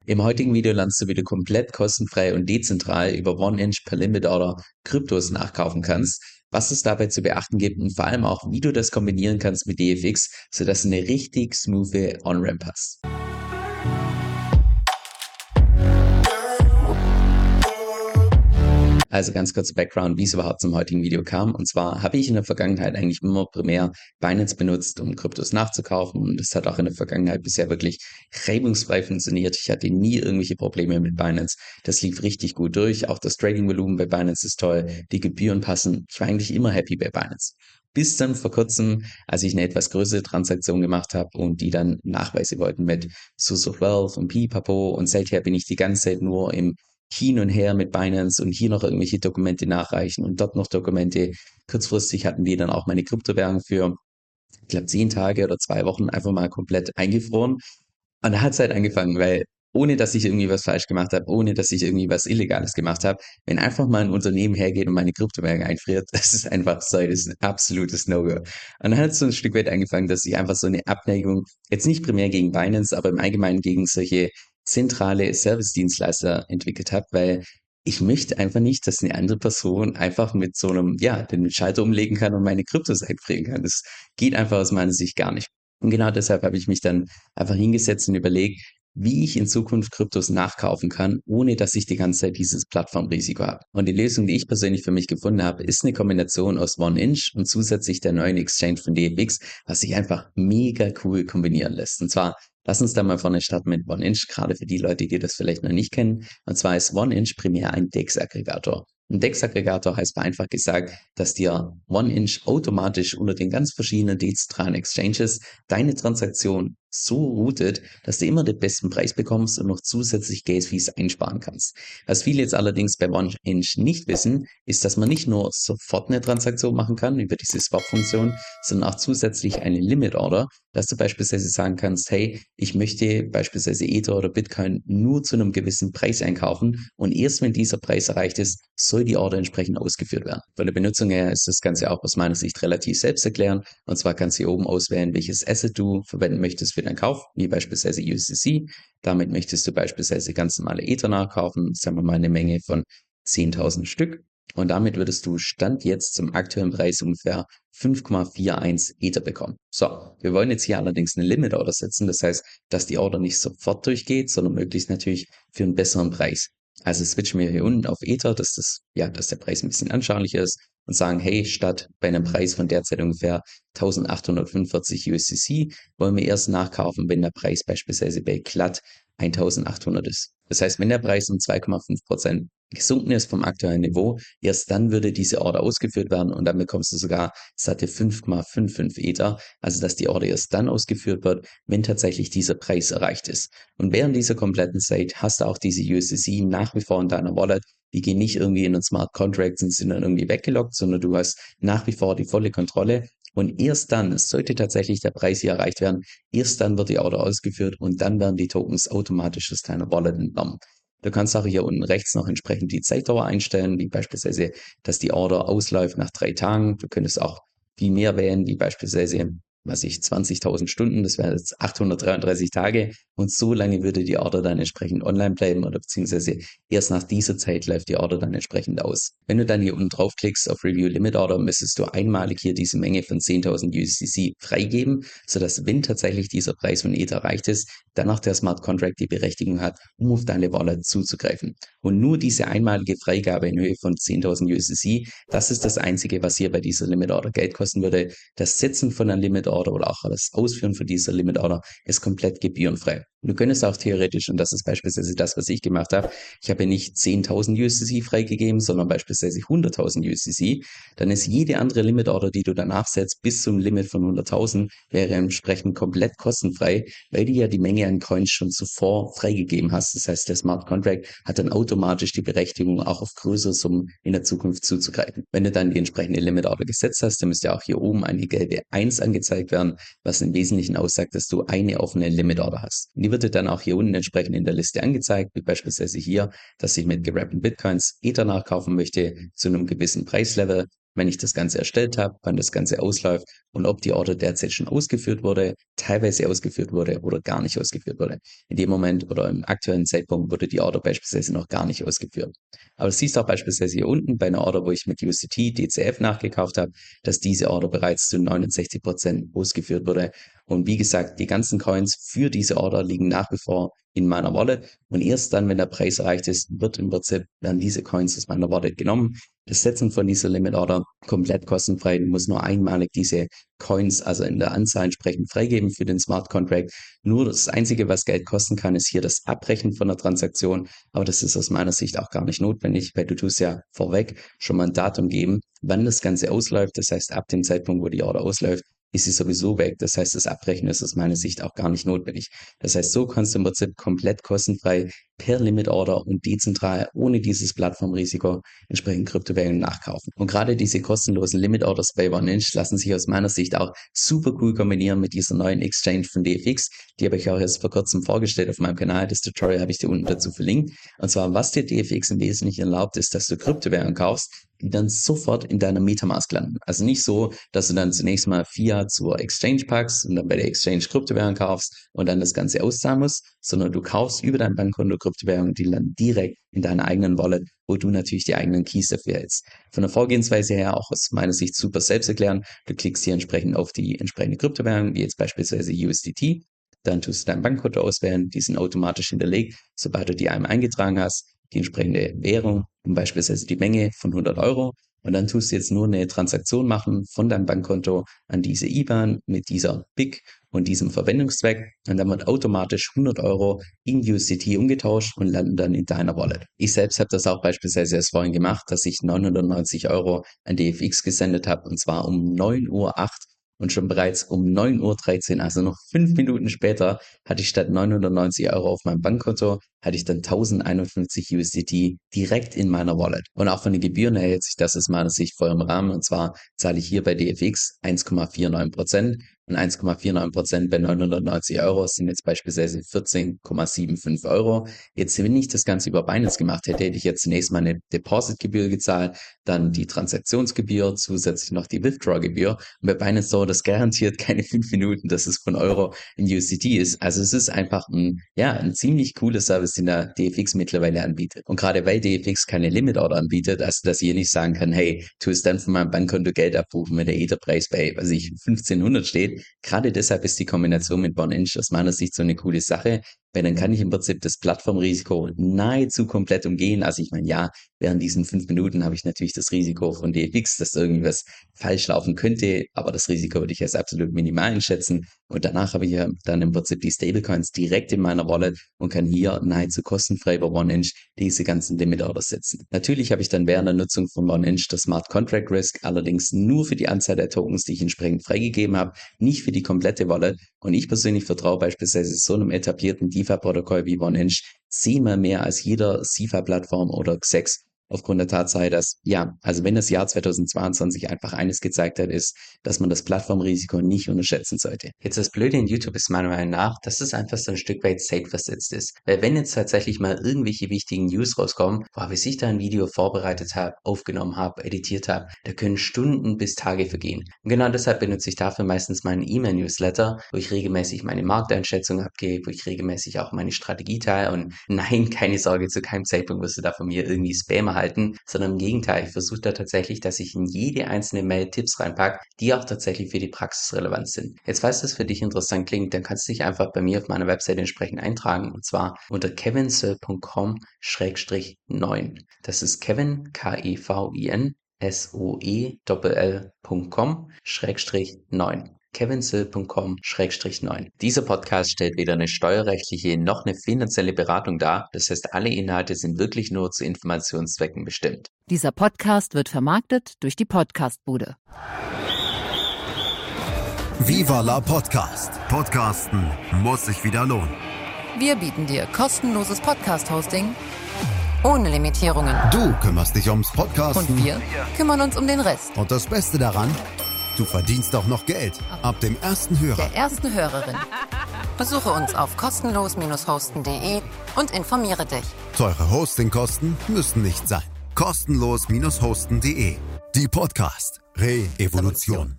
Im heutigen Video lernst du, wie du komplett kostenfrei und dezentral über One-Inch per Limit Order Kryptos nachkaufen kannst, was es dabei zu beachten gibt und vor allem auch, wie du das kombinieren kannst mit DFX, sodass du eine richtig smooth On-Ramp hast. Also ganz kurz Background, wie es überhaupt zum heutigen Video kam. Und zwar habe ich in der Vergangenheit eigentlich immer primär Binance benutzt, um Kryptos nachzukaufen. Und das hat auch in der Vergangenheit bisher wirklich reibungsfrei funktioniert. Ich hatte nie irgendwelche Probleme mit Binance. Das lief richtig gut durch. Auch das Trading-Volumen bei Binance ist toll. Die Gebühren passen. Ich war eigentlich immer happy bei Binance. Bis dann vor kurzem, als ich eine etwas größere Transaktion gemacht habe und die dann Nachweise wollten mit Source of Wealth und Pipapo. Und seither bin ich die ganze Zeit nur im hin und her mit Binance und hier noch irgendwelche Dokumente nachreichen und dort noch Dokumente. Kurzfristig hatten die dann auch meine Kryptowährung für, ich glaube, 10 Tage oder 2 Wochen einfach mal komplett eingefroren. Und da hat es halt angefangen, weil ohne dass ich irgendwie was falsch gemacht habe, ohne dass ich irgendwie was Illegales gemacht habe, wenn einfach mal ein Unternehmen hergeht und meine Kryptowährung einfriert, das ist einfach so, das ist ein absolutes No-Go. Und dann hat es so ein Stück weit angefangen, dass ich einfach so eine Abneigung, jetzt nicht primär gegen Binance, aber im Allgemeinen gegen solche zentrale Service-Dienstleister entwickelt habe, weil ich möchte einfach nicht, dass eine andere Person einfach mit so einem, ja, den Schalter umlegen kann und meine Kryptos einfrieren kann. Das geht einfach aus meiner Sicht gar nicht. Und genau deshalb habe ich mich dann einfach hingesetzt und überlegt, wie ich in Zukunft Kryptos nachkaufen kann, ohne dass ich die ganze Zeit dieses Plattformrisiko habe. Und die Lösung, die ich persönlich für mich gefunden habe, ist eine Kombination aus One-Inch und zusätzlich der neuen Exchange von DFX, was sich einfach mega cool kombinieren lässt. Und zwar, lass uns da mal vorne starten mit One-Inch, gerade für die Leute, die das vielleicht noch nicht kennen. Und zwar ist One-Inch primär ein DEX-Aggregator. Ein DEX-Aggregator heißt vereinfacht gesagt, dass dir One-Inch automatisch unter den ganz verschiedenen dezentralen Exchanges deine Transaktion so routet, dass du immer den besten Preis bekommst und noch zusätzlich Gas-Fees einsparen kannst. Was viele jetzt allerdings bei OneInch nicht wissen, ist, dass man nicht nur sofort eine Transaktion machen kann über diese Swap-Funktion, sondern auch zusätzlich eine Limit-Order, dass du beispielsweise sagen kannst, hey, ich möchte beispielsweise Ether oder Bitcoin nur zu einem gewissen Preis einkaufen und erst wenn dieser Preis erreicht ist, soll die Order entsprechend ausgeführt werden. Von der Benutzung her ist das Ganze auch aus meiner Sicht relativ selbsterklärend. Und zwar kannst du hier oben auswählen, welches Asset du verwenden möchtest für deinen Kauf, wie beispielsweise USDC. Damit möchtest du beispielsweise ganz normale Ether nachkaufen, sagen wir mal eine Menge von 10.000 Stück. Und damit würdest du Stand jetzt zum aktuellen Preis ungefähr 5,41 Ether bekommen. So, wir wollen jetzt hier allerdings eine Limit Order setzen. Das heißt, dass die Order nicht sofort durchgeht, sondern möglichst natürlich für einen besseren Preis. Also switchen wir hier unten auf Ether, dass der Preis ein bisschen anschaulicher ist und sagen, hey, statt bei einem Preis von derzeit ungefähr 1845 USDC wollen wir erst nachkaufen, wenn der Preis beispielsweise bei glatt 1800 ist. Das heißt, wenn der Preis um 2,5% gesunken ist vom aktuellen Niveau, erst dann würde diese Order ausgeführt werden und dann bekommst du sogar satte 5,55 Ether, also dass die Order erst dann ausgeführt wird, wenn tatsächlich dieser Preis erreicht ist. Und während dieser kompletten Zeit hast du auch diese USDC nach wie vor in deiner Wallet. Die gehen nicht irgendwie in den Smart Contracts und sind dann irgendwie weggeloggt, sondern du hast nach wie vor die volle Kontrolle. Und erst dann, es sollte tatsächlich der Preis hier erreicht werden, erst dann wird die Order ausgeführt und dann werden die Tokens automatisch aus deiner Wallet entnommen. Du kannst auch hier unten rechts noch entsprechend die Zeitdauer einstellen, wie beispielsweise, dass die Order ausläuft nach 3 Tagen. Du könntest auch viel mehr wählen, wie beispielsweise, 20.000 Stunden, das wären jetzt 833 Tage und so lange würde die Order dann entsprechend online bleiben oder beziehungsweise erst nach dieser Zeit läuft die Order dann entsprechend aus. Wenn du dann hier unten draufklickst auf Review Limit Order, müsstest du einmalig hier diese Menge von 10.000 USDC freigeben, sodass wenn tatsächlich dieser Preis von Ether erreicht ist, dann auch der Smart Contract die Berechtigung hat, um auf deine Wallet zuzugreifen. Und nur diese einmalige Freigabe in Höhe von 10.000 USDC, das ist das Einzige, was hier bei dieser Limit Order Geld kosten würde. Das Setzen von einer Limit Order oder auch das Ausführen von dieser Limit Order ist komplett gebührenfrei. Du könntest auch theoretisch, und das ist beispielsweise das, was ich gemacht habe, ich habe nicht 10.000 USDC freigegeben, sondern beispielsweise 100.000 USDC, dann ist jede andere Limit Order, die du danach setzt, bis zum Limit von 100.000, wäre entsprechend komplett kostenfrei, weil du ja die Menge an Coins schon zuvor freigegeben hast. Das heißt, der Smart Contract hat dann automatisch die Berechtigung, auch auf größere Summen in der Zukunft zuzugreifen. Wenn du dann die entsprechende Limit Order gesetzt hast, dann müsste ja auch hier oben eine gelbe 1 angezeigt werden, was im Wesentlichen aussagt, dass du eine offene Limit Order hast. Und die wird dir dann auch hier unten entsprechend in der Liste angezeigt, wie beispielsweise hier, dass ich mit gerappten Bitcoins Ether nachkaufen möchte zu einem gewissen Preislevel. wenn ich das Ganze erstellt habe, wann das Ganze ausläuft und ob die Order derzeit schon ausgeführt wurde, teilweise ausgeführt wurde oder gar nicht ausgeführt wurde. In dem Moment oder im aktuellen Zeitpunkt wurde die Order beispielsweise noch gar nicht ausgeführt. Aber du siehst auch beispielsweise hier unten bei einer Order, wo ich mit USDT, DCF nachgekauft habe, dass diese Order bereits zu 69% ausgeführt wurde. Und wie gesagt, die ganzen Coins für diese Order liegen nach wie vor in meiner Wallet. Und erst dann, wenn der Preis erreicht ist, werden diese Coins aus meiner Wallet genommen. Das Setzen von dieser Limit Order komplett kostenfrei. Du musst nur einmalig diese Coins, also in der Anzahl entsprechend freigeben für den Smart Contract. Nur das Einzige, was Geld kosten kann, ist hier das Abbrechen von der Transaktion. Aber das ist aus meiner Sicht auch gar nicht notwendig, weil du tust ja vorweg schon mal ein Datum geben, wann das Ganze ausläuft. Das heißt, ab dem Zeitpunkt, wo die Order ausläuft, ist sie sowieso weg. Das heißt, das Abbrechen ist aus meiner Sicht auch gar nicht notwendig. Das heißt, so kannst du im Prinzip komplett kostenfrei per Limit Order und dezentral ohne dieses Plattformrisiko entsprechend Kryptowährungen nachkaufen. Und gerade diese kostenlosen Limit Orders bei OneInch lassen sich aus meiner Sicht auch super cool kombinieren mit dieser neuen Exchange von DFX. Die habe ich auch erst vor kurzem vorgestellt auf meinem Kanal. Das Tutorial habe ich dir unten dazu verlinkt. Und zwar, was dir DFX im Wesentlichen erlaubt, ist, dass du Kryptowährungen kaufst, die dann sofort in deiner Metamask landen. Also nicht so, dass du dann zunächst mal Fiat zur Exchange packst und dann bei der Exchange Kryptowährungen kaufst und dann das Ganze auszahlen musst, sondern du kaufst über dein Bankkonto Kryptowährungen, die landen direkt in deiner eigenen Wallet, wo du natürlich die eigenen Keys dafür hältst. Von der Vorgehensweise her auch aus meiner Sicht super selbsterklärend. Du klickst hier entsprechend auf die entsprechende Kryptowährung, wie jetzt beispielsweise USDT. Dann tust du dein Bankkonto auswählen, die sind automatisch hinterlegt, sobald du die einmal eingetragen hast, die entsprechende Währung, beispielsweise die Menge von 100 Euro. Und dann tust du jetzt nur eine Transaktion machen von deinem Bankkonto an diese IBAN mit dieser BIC und diesem Verwendungszweck. Und dann wird automatisch 100 Euro in USDT umgetauscht und landen dann in deiner Wallet. Ich selbst habe das auch beispielsweise erst vorhin gemacht, dass ich 990 Euro an DFX gesendet habe, und zwar um 9:08 Uhr. Und schon bereits um 9:13 Uhr, also noch 5 Minuten später, hatte ich statt 990 Euro auf meinem Bankkonto, hatte ich dann 1051 USDT direkt in meiner Wallet. Und auch von den Gebühren her hält sich das aus meiner Sicht voll im Rahmen. Und zwar zahle ich hier bei DFX 1,49%. Und 1,49% bei 990 Euro sind jetzt beispielsweise 14,75 Euro. Jetzt, wenn ich das Ganze über Binance gemacht hätte, hätte ich jetzt zunächst mal eine Depositgebühr gezahlt, dann die Transaktionsgebühr, zusätzlich noch die Withdraw-Gebühr. Und bei Binance dauert das garantiert keine 5 Minuten, dass es von Euro in USDT ist. Also es ist einfach ein ziemlich cooler Service, den der DFX mittlerweile anbietet. Und gerade weil DFX keine Limit-Order anbietet, also dass ihr nicht sagen kann, hey, tu es dann von meinem Bankkonto Geld abbuchen, wenn der Ether-Preis bei, 1500 steht. Gerade deshalb ist die Kombination mit OneInch aus meiner Sicht so eine coole Sache, weil dann kann ich im Prinzip das Plattformrisiko nahezu komplett umgehen. Also ich meine, ja, während diesen 5 Minuten habe ich natürlich das Risiko von DFX, dass irgendwas falsch laufen könnte, aber das Risiko würde ich als absolut minimal einschätzen. Und danach habe ich ja dann im Prinzip die Stablecoins direkt in meiner Wallet und kann hier nahezu kostenfrei über OneInch diese ganzen Limit Orders setzen. Natürlich habe ich dann während der Nutzung von OneInch das Smart Contract Risk, allerdings nur für die Anzahl der Tokens, die ich entsprechend freigegeben habe, nicht für die komplette Wallet. Und ich persönlich vertraue beispielsweise so einem etablierten DeFi-Protokoll wie OneInch 10-mal mehr als jeder CeFi-Plattform oder XEX. Aufgrund der Tatsache, dass, also wenn das Jahr 2022 einfach eines gezeigt hat, ist, dass man das Plattformrisiko nicht unterschätzen sollte. Jetzt das Blöde in YouTube ist meiner Meinung nach, dass es einfach so ein Stück weit zeitversetzt ist. Weil wenn jetzt tatsächlich mal irgendwelche wichtigen News rauskommen, bis ich da ein Video vorbereitet habe, aufgenommen habe, editiert habe, da können Stunden bis Tage vergehen. Und genau deshalb benutze ich dafür meistens meinen E-Mail-Newsletter, wo ich regelmäßig meine Markteinschätzung abgebe, wo ich regelmäßig auch meine Strategie teile. Und nein, keine Sorge, zu keinem Zeitpunkt wirst du da von mir irgendwie Spam halten, sondern im Gegenteil, ich versuche da tatsächlich, dass ich in jede einzelne Mail Tipps reinpacke, die auch tatsächlich für die Praxis relevant sind. Jetzt, falls das für dich interessant klingt, dann kannst du dich einfach bei mir auf meiner Webseite entsprechend eintragen, und zwar unter kevinsoe.com/9. Das ist Kevin, Kevin soell.com/9. kevinsoe.com/9. Dieser Podcast stellt weder eine steuerrechtliche noch eine finanzielle Beratung dar. Das heißt, alle Inhalte sind wirklich nur zu Informationszwecken bestimmt. Dieser Podcast wird vermarktet durch die Podcastbude. Viva la Podcast. Podcasten muss sich wieder lohnen. Wir bieten dir kostenloses Podcast-Hosting ohne Limitierungen. Du kümmerst dich ums Podcasten. Und wir kümmern uns um den Rest. Und das Beste daran, du verdienst auch noch Geld. Ab dem ersten Hörer. Der ersten Hörerin. Besuche uns auf kostenlos-hosten.de und informiere dich. Teure Hostingkosten müssen nicht sein. Kostenlos-hosten.de. Die Podcast Re-Evolution.